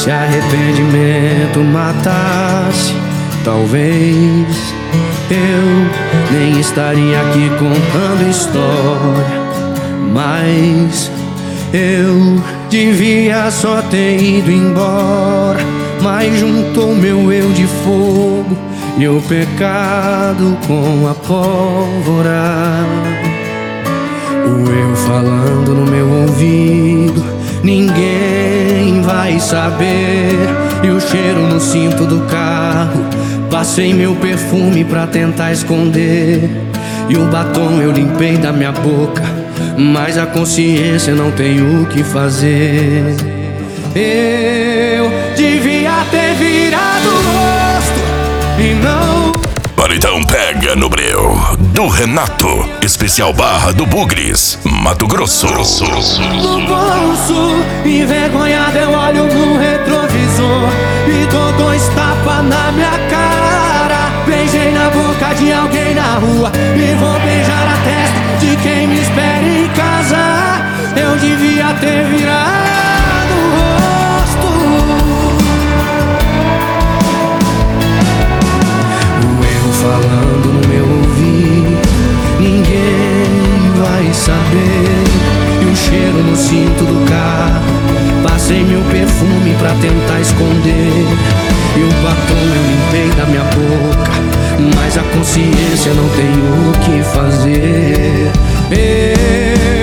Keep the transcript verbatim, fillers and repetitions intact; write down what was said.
Se arrependimento matasse, talvez eu nem estaria aqui contando história. Mas eu devia só ter ido embora. Mas juntou meu eu de fogo e o pecado com a pólvora. O eu falando no meu ouvido, ninguém vai saber. E o cheiro no cinto do carro, passei meu perfume pra tentar esconder. E o batom eu limpei da minha boca, mas a consciência não tem o que fazer. Eu devia ter virado o rosto e não... Paredão Pega no Breu, do Renato, especial Barra do Bugres, Mato Grosso. No bolso, envergonhado eu olho no retrovisor e dou dois tapas na minha cara. Beijei na boca de alguém na rua e vou beijar a testa de quem me espera em casa. Eu devia ter virado o rosto. O eu falando no meu ouvido, ninguém vai saber. E o cheiro no cinto do carro, passei meu perfume pra tentar esconder. E o batom eu limpei da minha boca, mas a consciência não tem o que fazer. Eu